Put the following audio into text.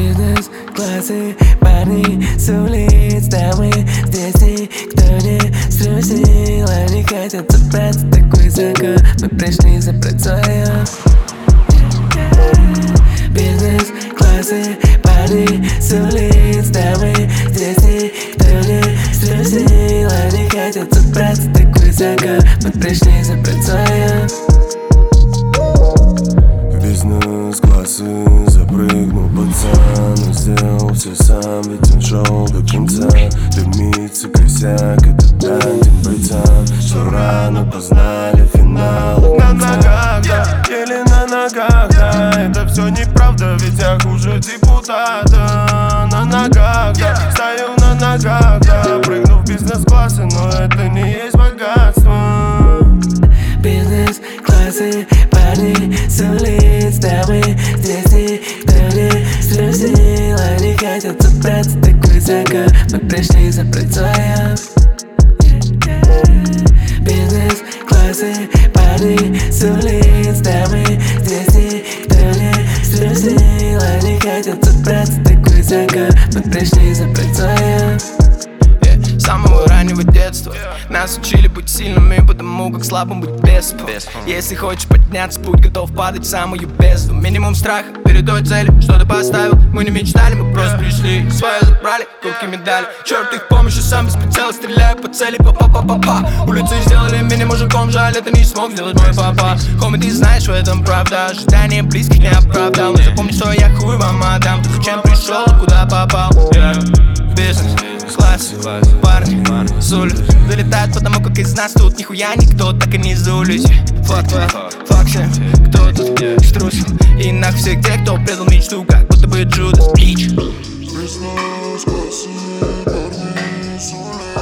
Бизнес-классы, парни с улиц, дамы здесь никто не струсил. Они хотят забрать такой закон, мы пришли забрать свое. Бизнес-классы, парни с улиц, дамы здесь никто не струсил. Они хотят забрать такой закон, мы пришли забрать свое. Бизнес-классы запрыгнул пацан, но сделал все сам, ведь он шел до конца. Дымится косяк, это тандем бойцам, что рано познали финал. На ногах, да, еле на ногах, да, это все неправда, ведь я хуже депутата. На ногах, да, стою на ногах, да, прыгну в бизнес-классы, но это не есть богатство. Бизнес-классы, парни с улиц, дамы здесь никто не струсил. Они хотят забрать такой закон, мы пришли забрать свое. Бизнес-классы, парни с улиц, дамы здесь никто не струсил. Они хотят забрать такой закон, мы пришли забрать свое. С самого раннего детства нас учили быть сильными, потому как слабым быть без. Если хочешь подняться, будь готов падать в самую бездну. Минимум страха перед той целью, что ты поставил. Мы не мечтали, мы просто пришли, свое забрали, кубки медали. Черт их помощи, сам без прицела стреляю по цели, па-па-па-па-па. Улицы сделали меня мужиком, жаль, это не смог сделать мой папа. Хоми, ты знаешь, в этом правда, ожидания близких не оправдал. Но запомни, что я хуй вам отдам, ты зачем пришел, куда попал? Бизнес-класс, парни с улиц вылетают, потому как из нас тут нихуя никто так и не зулит. Fuck well, fuck shame, кто тут струсил? И нахуй все те, кто предал мечту, как будто бы Джудас Бич. Бизнес-классы, парни с улиц.